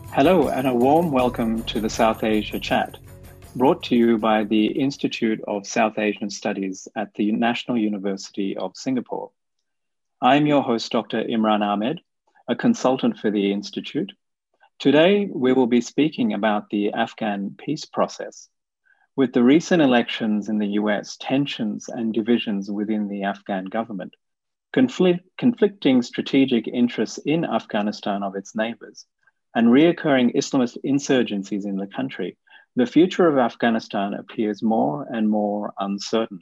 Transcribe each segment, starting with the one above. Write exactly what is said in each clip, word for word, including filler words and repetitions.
Hello and a warm welcome to the South Asia Chat, brought to you by the Institute of South Asian Studies at the National University of Singapore. I'm your host, Doctor Imran Ahmed, a consultant for the Institute. Today, we will be speaking about the Afghan peace process. With the recent elections in the U S, tensions and divisions within the Afghan government, conflict, conflicting strategic interests in Afghanistan of its neighbors, and reoccurring Islamist insurgencies in the country, the future of Afghanistan appears more and more uncertain.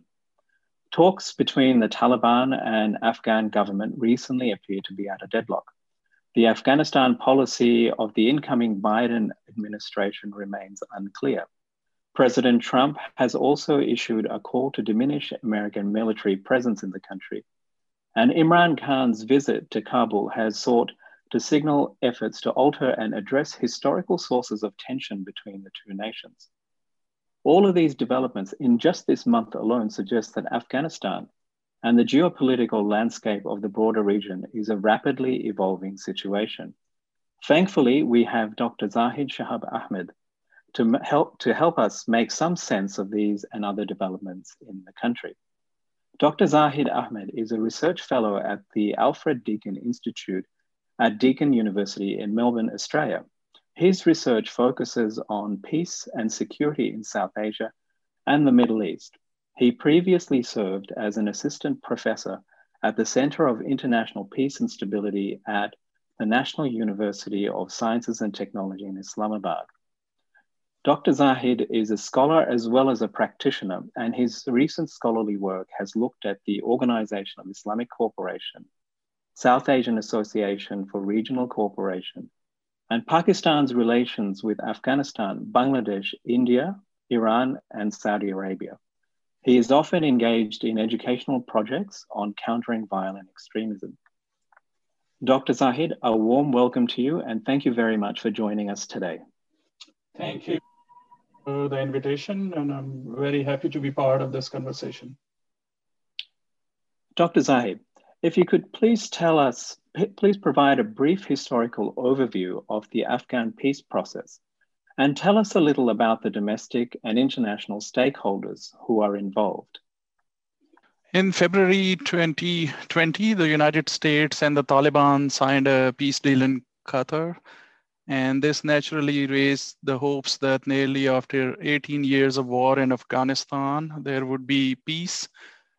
Talks between the Taliban and Afghan government recently appear to be at a deadlock. The Afghanistan policy of the incoming Biden administration remains unclear. President Trump has also issued a call to diminish American military presence in the country. And Imran Khan's visit to Kabul has sought to signal efforts to alter and address historical sources of tension between the two nations. All of these developments in just this month alone suggest that Afghanistan and the geopolitical landscape of the broader region is a rapidly evolving situation. Thankfully, we have Doctor Zahid Shahab Ahmed to help, to help us make some sense of these and other developments in the country. Doctor Zahid Ahmed is a research fellow at the Alfred Deakin Institute at Deakin University in Melbourne, Australia. His research focuses on peace and security in South Asia and the Middle East. He previously served as an assistant professor at the Center of International Peace and Stability at the National University of Sciences and Technology in Islamabad. Doctor Zahid is a scholar as well as a practitioner, and his recent scholarly work has looked at the Organization of Islamic Cooperation, South Asian Association for Regional Cooperation, and Pakistan's relations with Afghanistan, Bangladesh, India, Iran, and Saudi Arabia. He is often engaged in educational projects on countering violent extremism. Doctor Zahid, a warm welcome to you, and thank you very much for joining us today. Thank you for the invitation, and I'm very happy to be part of this conversation. Doctor Zahid, if you could please tell us, please provide a brief historical overview of the Afghan peace process and tell us a little about the domestic and international stakeholders who are involved. In February twenty twenty, the United States and the Taliban signed a peace deal in Qatar. And this naturally raised the hopes that nearly after eighteen years of war in Afghanistan, there would be peace.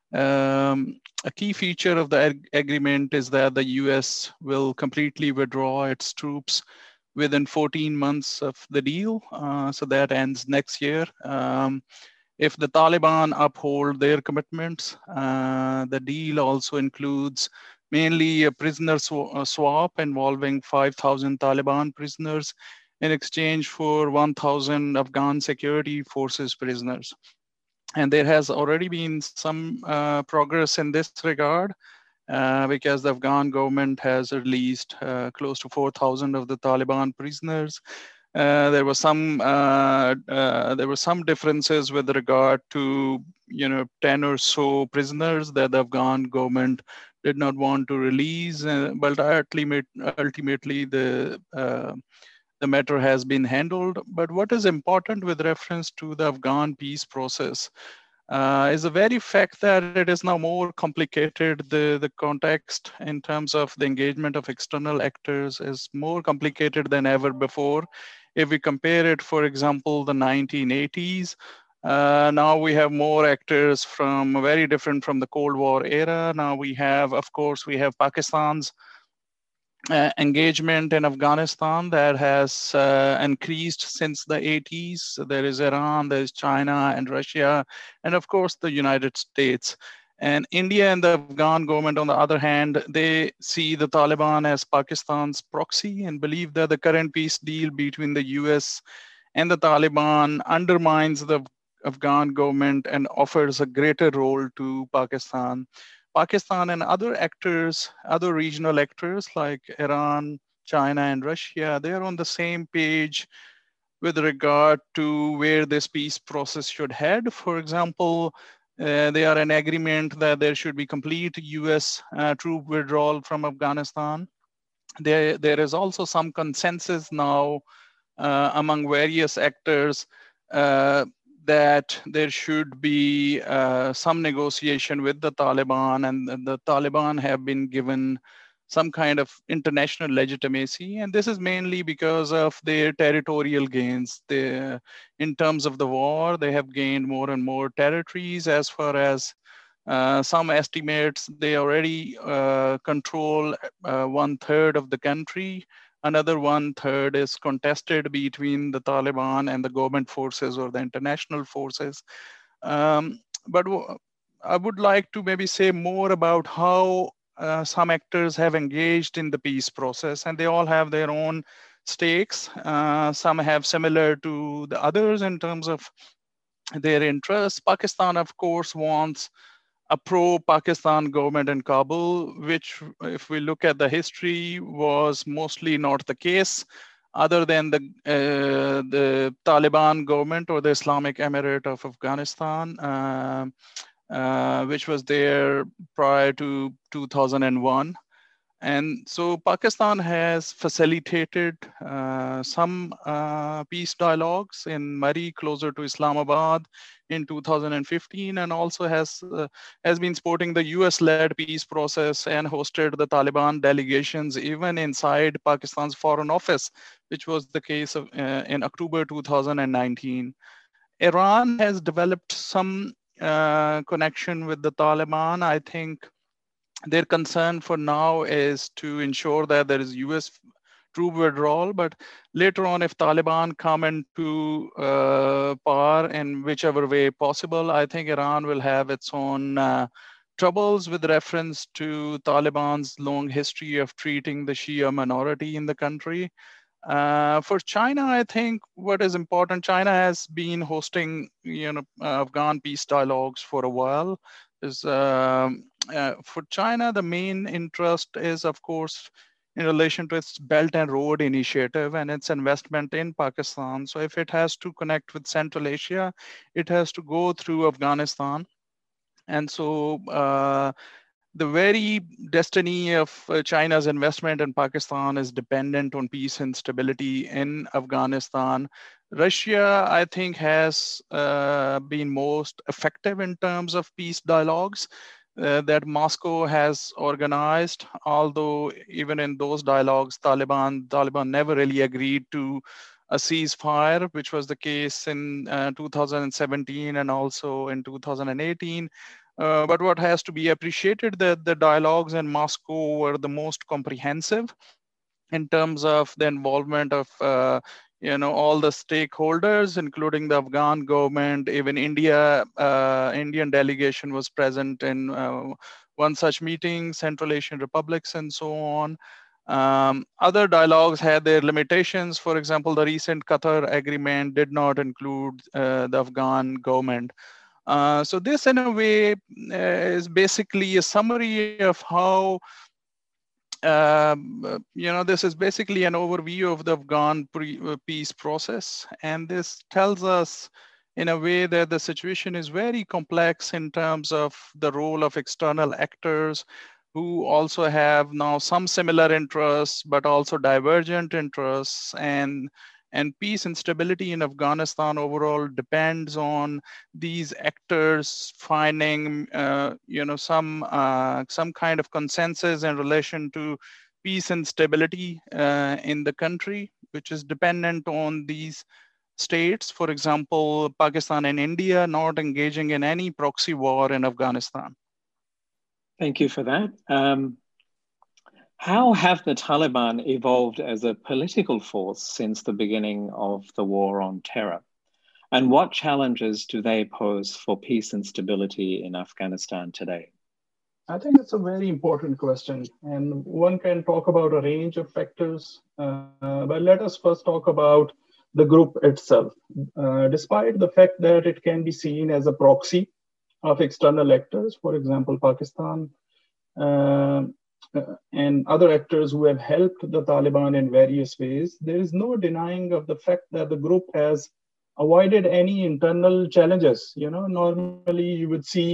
Um, a key feature of the ag- agreement is that the U S will completely withdraw its troops within fourteen months of the deal. Uh, so that ends next year. Um, if the Taliban uphold their commitments, uh, the deal also includes mainly a prisoner sw- swap involving five thousand Taliban prisoners in exchange for one thousand Afghan security forces prisoners. And there has already been some uh, progress in this regard uh, because the Afghan government has released uh, close to four thousand of the Taliban prisoners. Uh, there was some uh, uh, there were some differences with regard to you know ten or so prisoners that the Afghan government did not want to release, uh, but ultimately, ultimately the uh, the matter has been handled. But what is important with reference to the Afghan peace process uh, is the very fact that it is now more complicated. The, the context in terms of the engagement of external actors is more complicated than ever before. If we compare it, for example, the nineteen eighties, uh, now we have more actors from very different from the Cold War era. Now we have, of course, we have Pakistan's Uh, engagement in Afghanistan that has uh, increased since the eighties. So there is Iran, there is China and Russia, and of course the United States. And India and the Afghan government, on the other hand, they see the Taliban as Pakistan's proxy and believe that the current peace deal between the U S and the Taliban undermines the Afghan government and offers a greater role to Pakistan. Pakistan and other actors, other regional actors like Iran, China, and Russia, they are on the same page with regard to where this peace process should head. For example, uh, they are in agreement that there should be complete U S uh, troop withdrawal from Afghanistan. there, there is also some consensus now uh, among various actors uh, that there should be uh, some negotiation with the Taliban, and the Taliban have been given some kind of international legitimacy. And this is mainly because of their territorial gains. They, in terms of the war, they have gained more and more territories. As far as uh, some estimates, they already uh, control uh, one third of the country. Another one third is contested between the Taliban and the government forces or the international forces. Um, but I would like to maybe say more about how uh, some actors have engaged in the peace process, and they all have their own stakes. Uh, some have similar to the others in terms of their interests. Pakistan, of course, wants a pro-Pakistan government in Kabul, which, if we look at the history, was mostly not the case, other than the uh, the Taliban government or the Islamic Emirate of Afghanistan, uh, uh, which was there prior to two thousand one. And so Pakistan has facilitated uh, some uh, peace dialogues in Murree, closer to Islamabad, in two thousand fifteen, and also has uh, has been supporting the U S-led peace process and hosted the Taliban delegations even inside Pakistan's Foreign Office, which was the case of, uh, in October two thousand nineteen. Iran has developed some uh, connection with the Taliban. I think their concern for now is to ensure that there is U S troop withdrawal, but later on, if Taliban come into uh, power in whichever way possible, I think Iran will have its own uh, troubles with reference to Taliban's long history of treating the Shia minority in the country. Uh, for China, I think what is important, China has been hosting, you know, uh, Afghan peace dialogues for a while. Is um, uh, for China, the main interest is, of course, in relation to its Belt and Road Initiative and its investment in Pakistan. So if it has to connect with Central Asia, it has to go through Afghanistan. And so uh, the very destiny of uh, China's investment in Pakistan is dependent on peace and stability in Afghanistan. Russia, I think, has uh, been most effective in terms of peace dialogues uh, that Moscow has organized, although even in those dialogues, Taliban, Taliban never really agreed to a ceasefire, which was the case in uh, two thousand seventeen and also in two thousand eighteen. Uh, but what has to be appreciated that the dialogues in Moscow were the most comprehensive in terms of the involvement of uh, you know all the stakeholders, including the Afghan government. Even India, uh, Indian delegation was present in uh, one such meeting, Central Asian republics, and so on. Um, other dialogues had their limitations. For example, the recent Qatar agreement did not include uh, the Afghan government. Uh, so this, in a way, uh, is basically a summary of how, um, you know, this is basically an overview of the Afghan pre peace process. And this tells us, in a way, that the situation is very complex in terms of the role of external actors who also have now some similar interests, but also divergent interests. And And peace and stability in Afghanistan overall depends on these actors finding, uh, you know, some uh, some kind of consensus in relation to peace and stability uh, in the country, which is dependent on these states. For example, Pakistan and India not engaging in any proxy war in Afghanistan. Thank you for that. Um, How have the Taliban evolved as a political force since the beginning of the war on terror? And what challenges do they pose for peace and stability in Afghanistan today? I think it's a very important question. And one can talk about a range of factors, uh, but let us first talk about the group itself. Uh, despite the fact that it can be seen as a proxy of external actors, for example, Pakistan, uh, Uh, and other actors who have helped the Taliban in various ways, there is no denying of the fact that the group has avoided any internal challenges. You know, normally you would see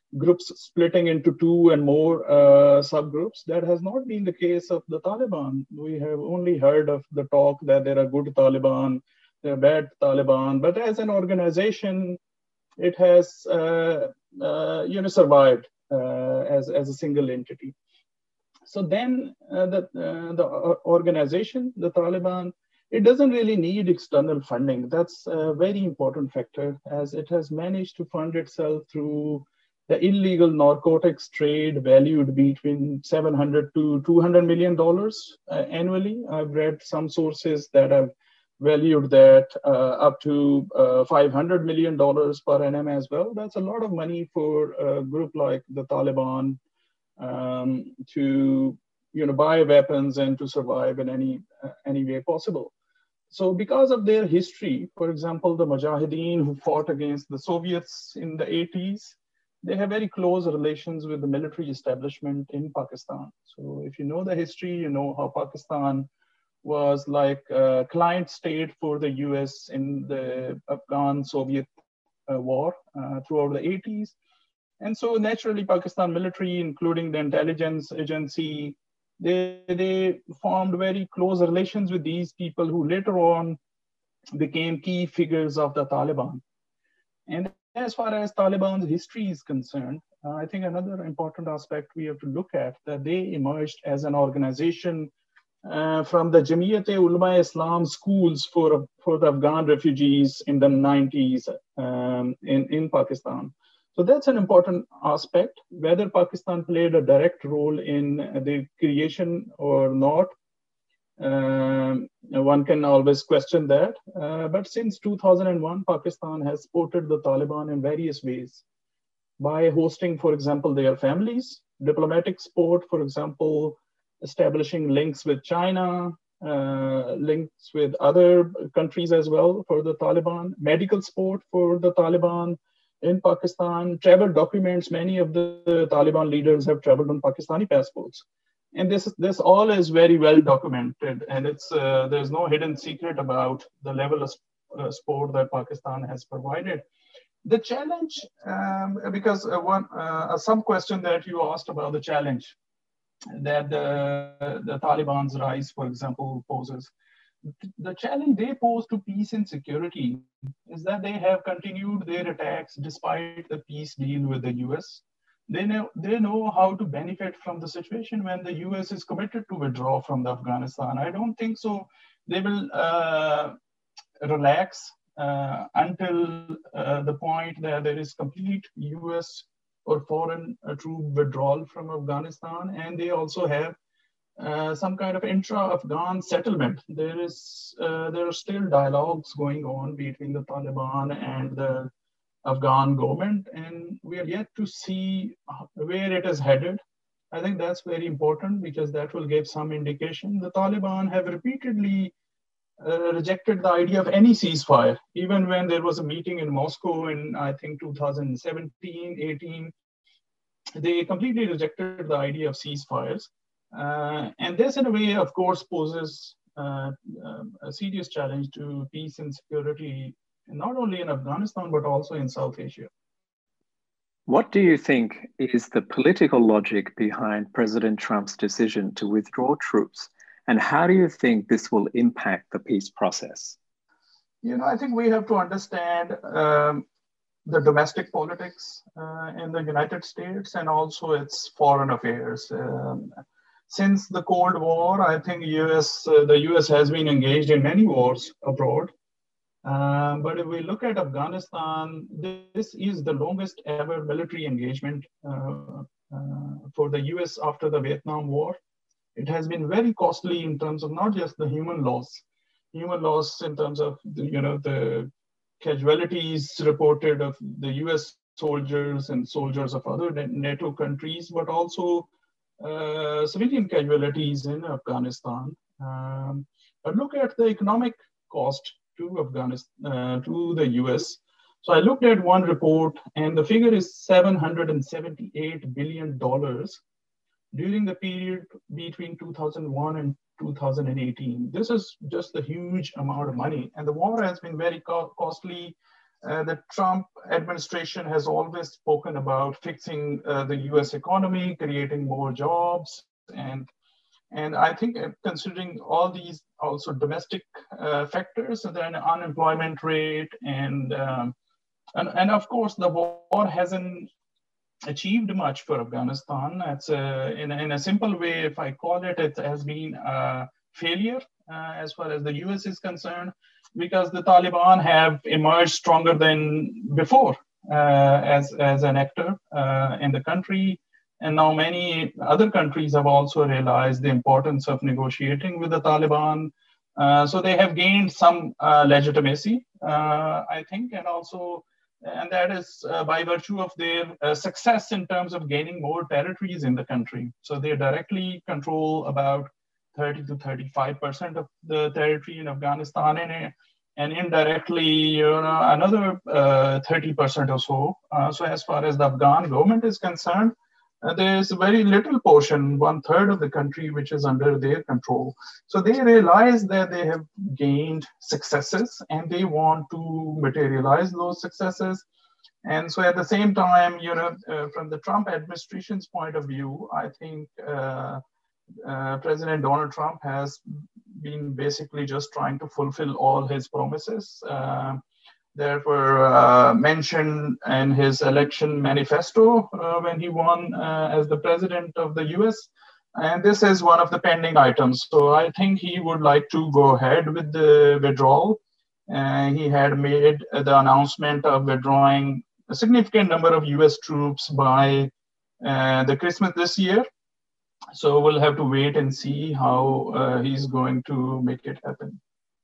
groups splitting into two and more uh, subgroups. That has not been the case of the Taliban. We have only heard of the talk that there are good Taliban, there are bad Taliban, but as an organization, it has uh, uh, you know, survived uh, as, as a single entity. So then uh, the, uh, the organization, the Taliban, it doesn't really need external funding. That's a very important factor, as it has managed to fund itself through the illegal narcotics trade valued between seven hundred to two hundred million dollars uh, annually. I've read some sources that have valued that uh, up to uh, five hundred million dollars per annum as well. That's a lot of money for a group like the Taliban um, to, you know, buy weapons and to survive in any, uh, any way possible. So because of their history, for example, the Mujahideen who fought against the Soviets in the eighties, they have very close relations with the military establishment in Pakistan. So if you know the history, you know how Pakistan was like a client state for the U S in the Afghan-Soviet uh, war uh, throughout the eighties. And so naturally, Pakistan military, including the intelligence agency, they, they formed very close relations with these people who later on became key figures of the Taliban. And as far as Taliban's history is concerned, uh, I think another important aspect we have to look at, that they emerged as an organization uh, from the Jamiyat-e-Ulama-e-Islam schools for, for the Afghan refugees in the nineties um, in, in Pakistan. So that's an important aspect. Whether Pakistan played a direct role in the creation or not, Um, one can always question that. Uh, but since two thousand one, Pakistan has supported the Taliban in various ways by hosting, for example, their families, diplomatic support, for example, establishing links with China, uh, links with other countries as well for the Taliban, medical support for the Taliban in Pakistan, travel documents. Many of the, the Taliban leaders have traveled on Pakistani passports. And this, this all is very well documented, and it's, uh, there's no hidden secret about the level of uh, support that Pakistan has provided. The challenge, um, because uh, one, uh, some question that you asked about the challenge that the, the Taliban's rise, for example, poses. The challenge they pose to peace and security is that they have continued their attacks despite the peace deal with the U S. They know, they know how to benefit from the situation when the U S is committed to withdraw from the Afghanistan. I don't think so. They will uh, relax uh, until uh, the point that there is complete U S or foreign uh, troop withdrawal from Afghanistan. And they also have uh, some kind of intra-Afghan settlement. There is, uh, there are still dialogues going on between the Taliban and the Afghan government, and we are yet to see where it is headed. I think that's very important because that will give some indication. The Taliban have repeatedly uh, rejected the idea of any ceasefire, even when there was a meeting in Moscow in, I think, two thousand seventeen, eighteen, they completely rejected the idea of ceasefires. Uh, and this, in a way, of course, poses uh, a serious challenge to peace and security, not only in Afghanistan, but also in South Asia. What do you think is the political logic behind President Trump's decision to withdraw troops? And how do you think this will impact the peace process? You know, I think we have to understand um, the domestic politics uh, in the United States and also its foreign affairs. Um, since the Cold War, I think U S, uh, the U S has been engaged in many wars abroad. Um, but if we look at Afghanistan, this is the longest ever military engagement uh, uh, for the U S after the Vietnam War. It has been very costly in terms of not just the human loss, human loss in terms of the, you know, the casualties reported of the U S soldiers and soldiers of other NATO countries, but also uh, civilian casualties in Afghanistan. Um, but look at the economic cost to Afghanistan, uh, to the U S. So I looked at one report, and the figure is seven hundred seventy-eight billion dollars during the period between two thousand one and two thousand eighteen. This is just a huge amount of money, and the war has been very co costly Uh, the Trump administration has always spoken about fixing uh, the U S economy, creating more jobs, and and I think uh, considering all these also domestic uh, factors, and then unemployment rate, and, um, and and of course the war hasn't achieved much for Afghanistan. It's a, in, a, in a simple way, if I call it, it has been a failure uh, as far as the U S is concerned, because the Taliban have emerged stronger than before uh, as, as an actor uh, in the country. And now many other countries have also realized the importance of negotiating with the Taliban. Uh, so they have gained some uh, legitimacy, uh, I think, and also and that is uh, by virtue of their uh, success in terms of gaining more territories in the country. So they directly control about thirty to thirty-five percent of the territory in Afghanistan, and, and indirectly, you know, another uh, thirty percent or so. Uh, so as far as the Afghan government is concerned, uh, there's a very little portion, one third of the country, which is under their control. So they realize that they have gained successes and they want to materialize those successes. And so at the same time, you know, uh, from the Trump administration's point of view, I think uh, uh, President Donald Trump has been basically just trying to fulfill all his promises. Uh, that were uh, mentioned in his election manifesto uh, when he won uh, as the president of the U S. And this is one of the pending items. So I think he would like to go ahead with the withdrawal. Uh, he had made the announcement of withdrawing a significant number of U S troops by uh, the Christmas this year. So we'll have to wait and see how uh, he's going to make it happen.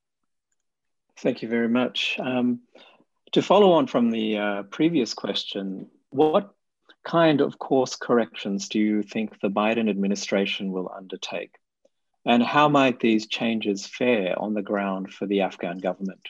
Thank you very much. Um, to follow on from the uh, previous question, what kind of course corrections do you think the Biden administration will undertake? And how might these changes fare on the ground for the Afghan government?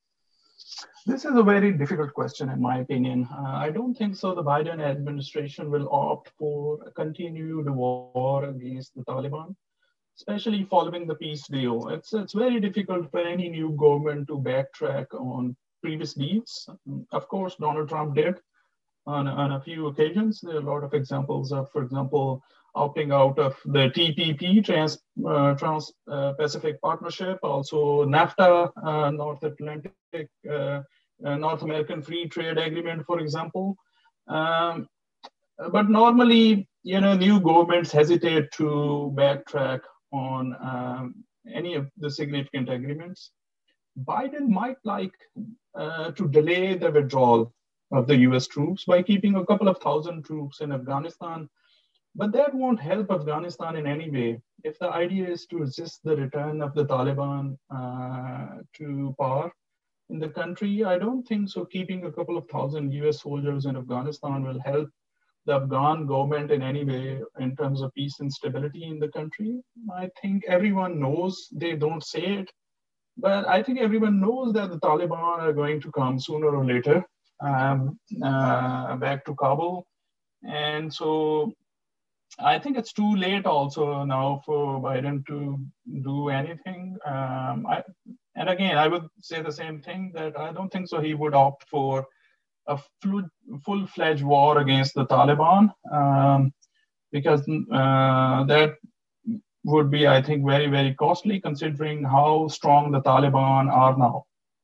This is a very difficult question, in my opinion. Uh, I don't think so. The Biden administration will opt for a continued war against the Taliban, especially following the peace deal. It's, it's very difficult for any new government to backtrack on previous deals. Of course, Donald Trump did on, on a few occasions. There are a lot of examples of, for example, opting out of the T P P, Trans, uh, Trans-Pacific uh, Partnership, also NAFTA, uh, North Atlantic, uh, uh, North American Free Trade Agreement, for example. Um, but normally, you know, new governments hesitate to backtrack on um, any of the significant agreements. Biden might like uh, to delay the withdrawal of the U S troops by keeping a couple of thousand troops in Afghanistan, but that won't help Afghanistan in any way. If the idea is to resist the return of the Taliban uh, to power in the country, I don't think so. Keeping a couple of thousand U S soldiers in Afghanistan will help the Afghan government in any way in terms of peace and stability in the country. I think everyone knows, they don't say it, but I think everyone knows that the Taliban are going to come sooner or later um, uh, back to Kabul. And so I think it's too late also now for Biden to do anything. Um, I, and again, I would say the same thing, that I don't think so he would opt for a full-fledged war against the Taliban, um, because uh, that would be, I think, very, very costly considering how strong the Taliban are now.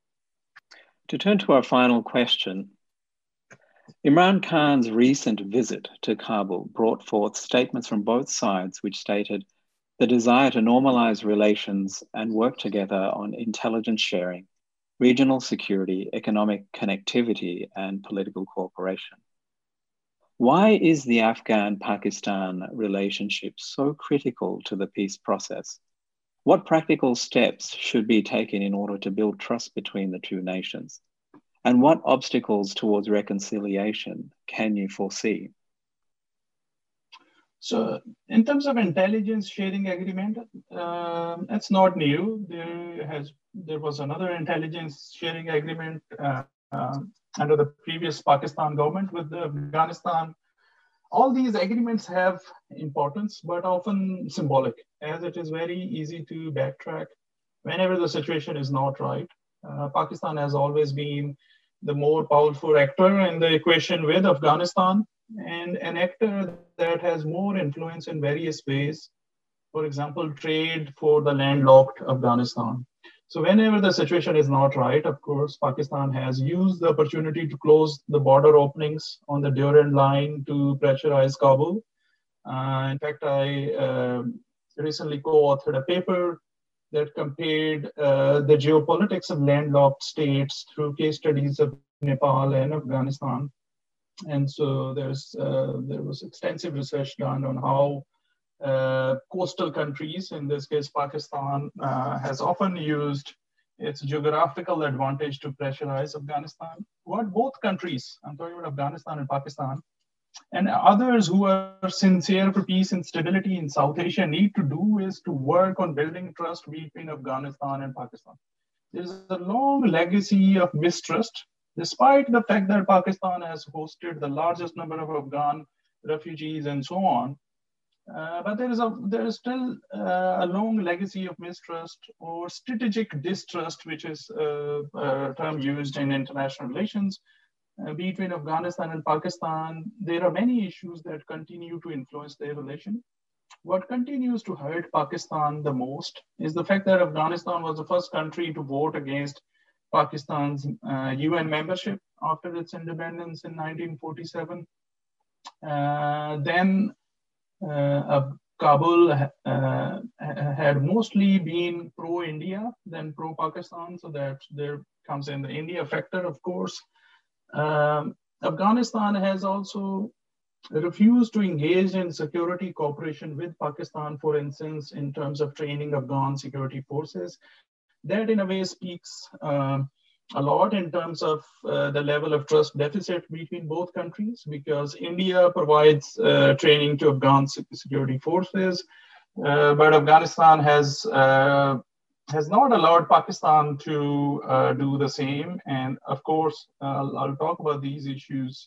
To turn to our final question, Imran Khan's recent visit to Kabul brought forth statements from both sides which stated the desire to normalize relations and work together on intelligence sharing, regional security, economic connectivity, and political cooperation. Why is the Afghan-Pakistan relationship so critical to the peace process? What practical steps should be taken in order to build trust between the two nations? And what obstacles towards reconciliation can you foresee? So in terms of intelligence sharing agreement, uh, it's not new. There has there was another intelligence sharing agreement uh, uh, under the previous Pakistan government with Afghanistan. All these agreements have importance, but often symbolic, as it is very easy to backtrack whenever the situation is not right. Uh, Pakistan has always been the more powerful actor in the equation with Afghanistan, and an actor that has more influence in various ways. For example, trade for the landlocked Afghanistan. So whenever the situation is not right, of course, Pakistan has used the opportunity to close the border openings on the Durand line to pressurize Kabul. Uh, in fact, I uh, recently co-authored a paper that compared uh, the geopolitics of landlocked states through case studies of Nepal and Afghanistan. And so there's uh, there was extensive research done on how uh, coastal countries, in this case Pakistan, uh, has often used its geographical advantage to pressurize Afghanistan. What both countries, I'm talking about Afghanistan and Pakistan, and others who are sincere for peace and stability in South Asia need to do is to work on building trust between Afghanistan and Pakistan. There's a long legacy of mistrust, despite the fact that Pakistan has hosted the largest number of Afghan refugees and so on. Uh, but there is a there is still uh, a long legacy of mistrust or strategic distrust, which is uh, a term used in international relations. Uh, between Afghanistan and Pakistan, there are many issues that continue to influence their relation. What continues to hurt Pakistan the most is the fact that Afghanistan was the first country to vote against Pakistan's uh, U N membership after its independence in nineteen forty-seven. Uh, then uh, Kabul uh, had mostly been pro-India than pro-Pakistan, so that there comes in the India factor, of course. Um, Afghanistan has also refused to engage in security cooperation with Pakistan, for instance, in terms of training Afghan security forces. That in a way speaks uh, a lot in terms of uh, the level of trust deficit between both countries, because India provides uh, training to Afghan security forces, uh, but Afghanistan has uh, has not allowed Pakistan to uh, do the same. And of course, uh, I'll talk about these issues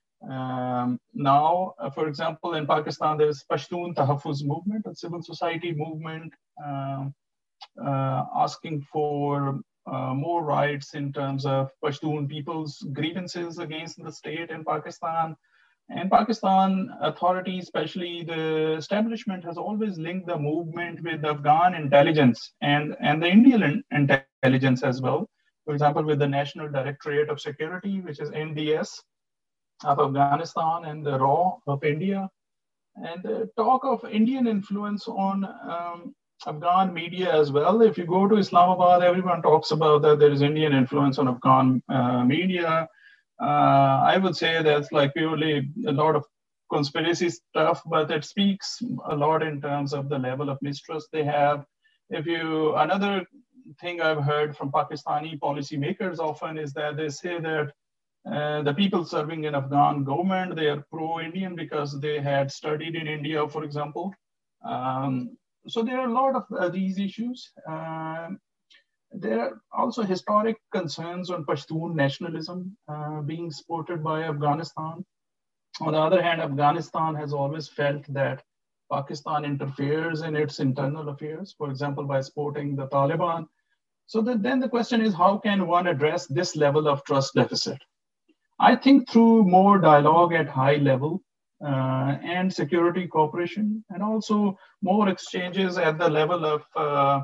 um, now. Uh, for example, in Pakistan, there is Pashtun Tahaffuz movement, a civil society movement uh, uh, asking for uh, more rights in terms of Pashtun people's grievances against the state in Pakistan. And Pakistan authorities, especially the establishment, has always linked the movement with Afghan intelligence and, and the Indian intelligence as well. For example, with the National Directorate of Security, which is N D S of Afghanistan, and the R A W of India. And the talk of Indian influence on um, Afghan media as well. If you go to Islamabad, everyone talks about that there is Indian influence on Afghan uh, media. Uh, I would say that's like purely a lot of conspiracy stuff, but it speaks a lot in terms of the level of mistrust they have. If you, another thing I've heard from Pakistani policymakers often is that they say that uh, the people serving in Afghan government, they are pro-Indian because they had studied in India, for example. Um, so there are a lot of uh, these issues. Um, There are also historic concerns on Pashtun nationalism uh, being supported by Afghanistan. On the other hand, Afghanistan has always felt that Pakistan interferes in its internal affairs, for example, by supporting the Taliban. So that then the question is, how can one address this level of trust deficit? I think through more dialogue at high level uh, and security cooperation, and also more exchanges at the level of uh,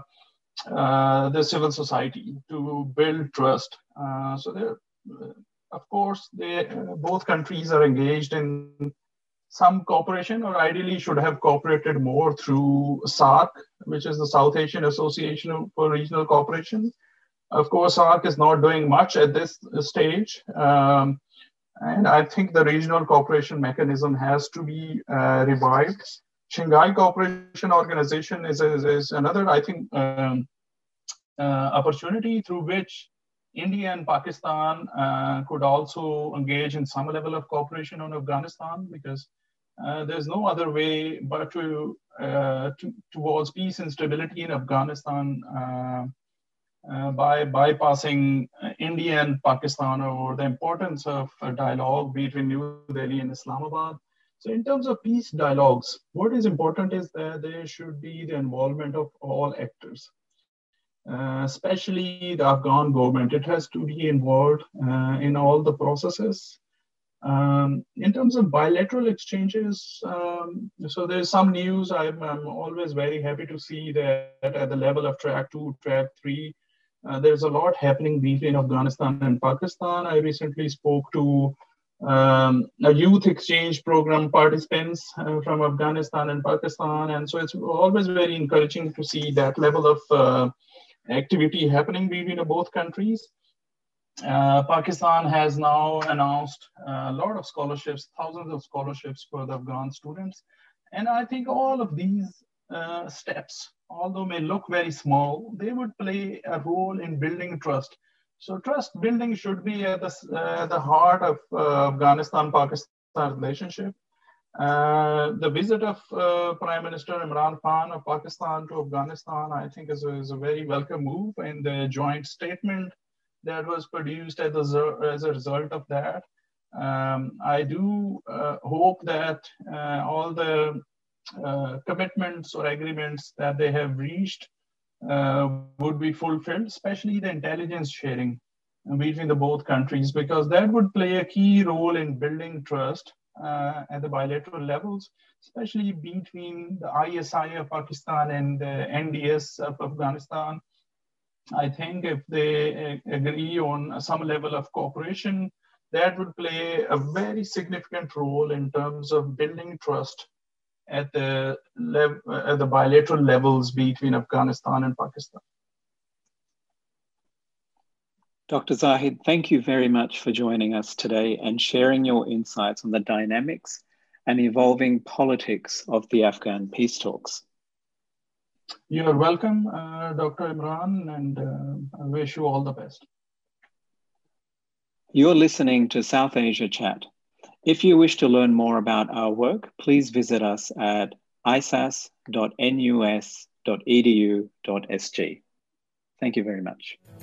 uh, the civil society to build trust. Uh, so there, uh, of course, they, uh, both countries are engaged in some cooperation, or ideally should have cooperated more through SAARC, which is the South Asian Association for Regional Cooperation. Of course, SAARC is not doing much at this stage. Um, and I think the regional cooperation mechanism has to be uh, revived. Shanghai Cooperation Organization is, is, is another, I think, um, uh, opportunity through which India and Pakistan uh, could also engage in some level of cooperation on Afghanistan, because uh, there's no other way but to, uh, to towards peace and stability in Afghanistan uh, uh, by bypassing India and Pakistan, or the importance of a dialogue between New Delhi and Islamabad. So in terms of peace dialogues, what is important is that there should be the involvement of all actors. uh, especially the Afghan government. It has to be involved uh, in all the processes. Um, in terms of bilateral exchanges, um, so there's some news. I'm, I'm always very happy to see that at the level of track two, track three, uh, there's a lot happening between Afghanistan and Pakistan. I recently spoke to um, a youth exchange program participants uh, from Afghanistan and Pakistan. And so it's always very encouraging to see that level of uh, activity happening between both countries. Uh, Pakistan has now announced a lot of scholarships, thousands of scholarships for the Afghan students. And I think all of these uh, steps, although may look very small, they would play a role in building trust. So trust building should be at the, uh, the heart of uh, Afghanistan-Pakistan relationship. Uh, the visit of uh, Prime Minister Imran Khan of Pakistan to Afghanistan, I think is a, is a very welcome move, and the joint statement that was produced as a, as a result of that. Um, I do uh, hope that uh, all the uh, commitments or agreements that they have reached uh, would be fulfilled, especially the intelligence sharing between the both countries, because that would play a key role in building trust uh, at the bilateral levels, especially between the I S I of Pakistan and the N D S of Afghanistan. I think if they agree on some level of cooperation, that would play a very significant role in terms of building trust at the, lev- at the bilateral levels between Afghanistan and Pakistan. Doctor Zahid, thank you very much for joining us today and sharing your insights on the dynamics and evolving politics of the Afghan peace talks. You're welcome, uh, Doctor Imran, and uh, I wish you all the best. You're listening to South Asia Chat. If you wish to learn more about our work, please visit us at isas dot n u s dot e d u dot s g. Thank you very much.